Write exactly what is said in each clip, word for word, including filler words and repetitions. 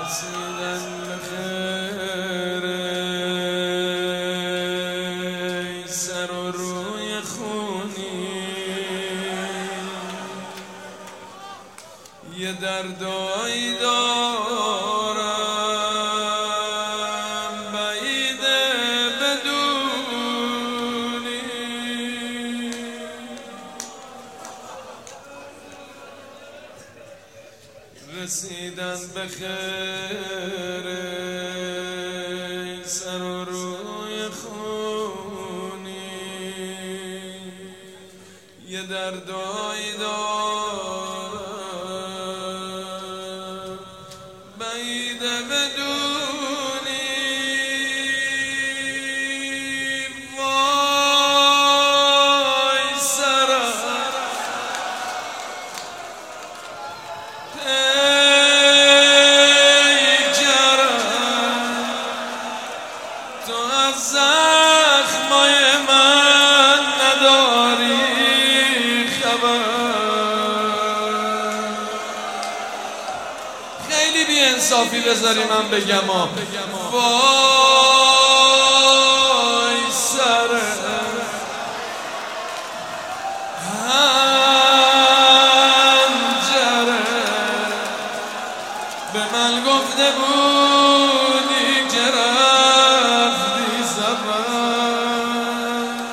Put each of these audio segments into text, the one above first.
رسیدن به خیر ای سر و روی خونی، یه دردایی دارم بعیده بدونی. رسیدن به خیر ای سر و روی خونی، یه دردایی دارم بعیده بدونی. وای سرم زخمای من نداری خبر. خیلی بی انصافی بذاری من بگم ها. وای سر هنجره به من گفته بودی که رفتی سفر.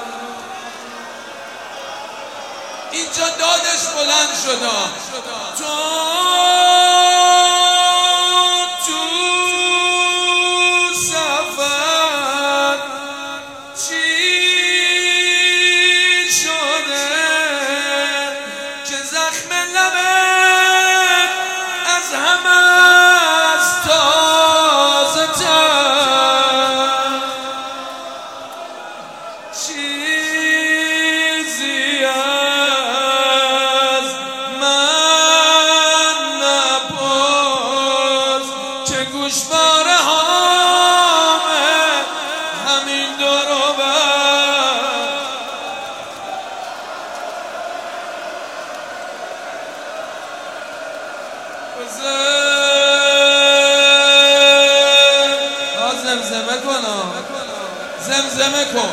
اینجا دادش بلند شدا تو تو سفر چی شده که زخم لبت از همه از تازه تر چیزی از من نپرس که گوشواره هامه همین دور و بر. زمزمه کن زمزمه کن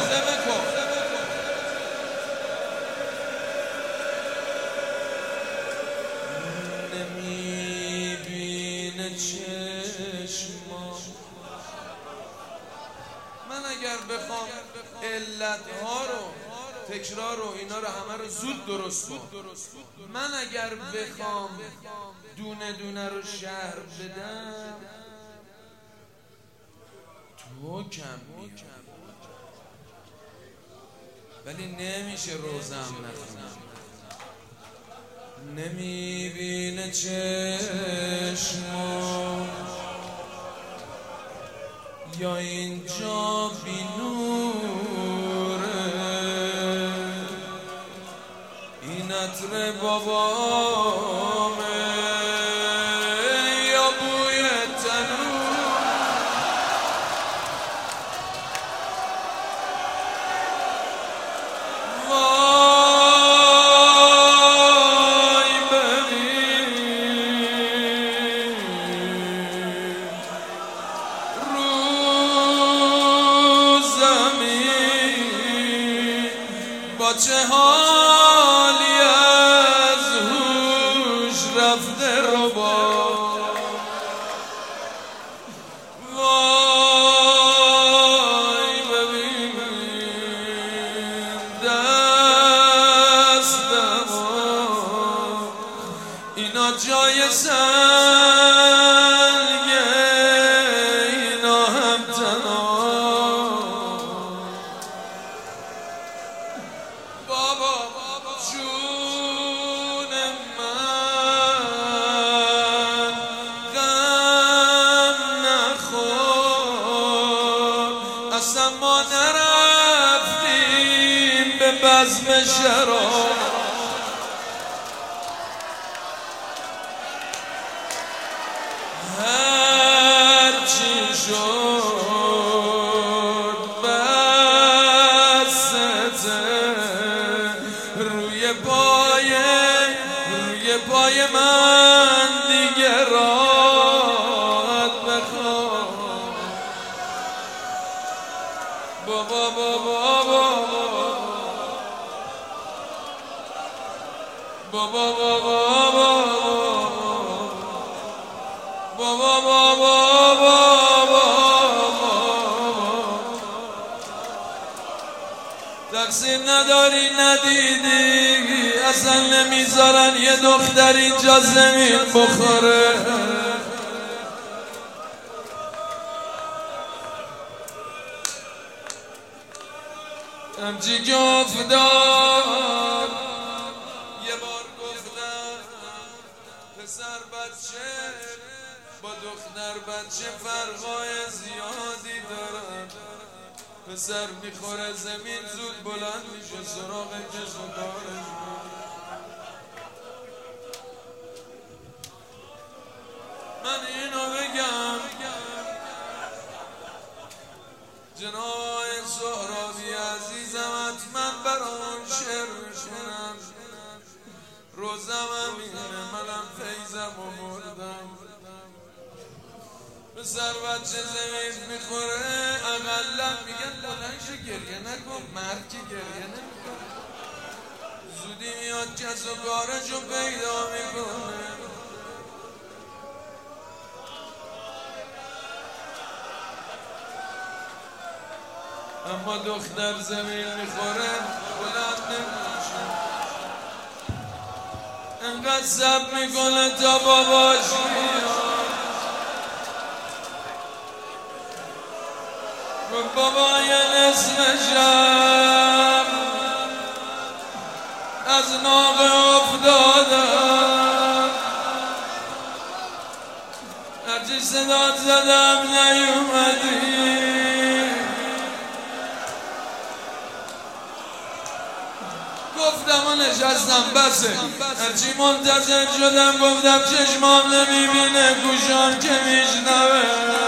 نمیبینه چشما. من اگر بخوام علتها رو تکرار رو اینا رو همه رو زود درست کنم، من اگر بخوام دونه دونه رو شهر بدم تو کم میاد، ولی نمیشه روزم نخونم. نمیبینه چشما یا اینجا بی نوره، این عطر بابامه یا بوی تنور. وای ببین رو زمین با چه حالی از هوش رفته رو با. اینا جای سنگه اینا هم تنها. بابا جون من غم نخور، اصلا ما نرفتیم به بزم شراب. هرچی شد بسته روی پای روی پای من دیگه راحت بابا بابا بابا بابا تقصیر نداری ندیدی اصلا نمیذارن یه دختر اینجا زمین بخوره. همچی که افتاد یه بار گفتم پسر بچه با دختر بچه فرقای زیادی دارن. پسر میخوره زمین زود بلند میشه سراغ کس و کارش. من اینو بگم جناب سهرابی عزیزم حتما برام شعر میشونم. روزم همینه منم فیضم و بردم. پسر بچه زمین میخوره اقلا میگن بلنش گریه نکن. مرد که گریه نمیکن زودی میاد کس و کارشو پیدا میکنه. اما دختر زمین میخوره بلند نمیشه. انقدر صبر میکنه تا باباش میاد. بابا یه نصف شب از ناقه افتادم. هرچی صدات زدم نیومدی. گفتم و نشستم بسه. هرچی منتظر شدم گفتم چشمام نمیبینه گوشام که میشنوه.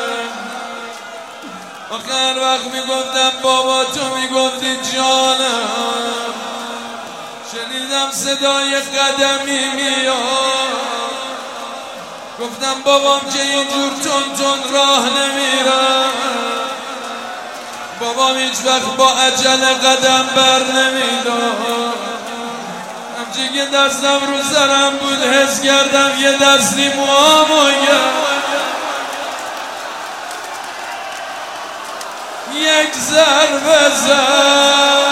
آخر وقت میگفتم بابا تو میگفتی جانم. شنیدم صدای قدمی میاد. گفتم بابام که اینجور تون تون راه نمیرم. بابام هیچ وقت با عجله قدم بر نمیدار. همچی که دستم رو سرم بود حس کردم یه دستی موامو یک ضربه زد.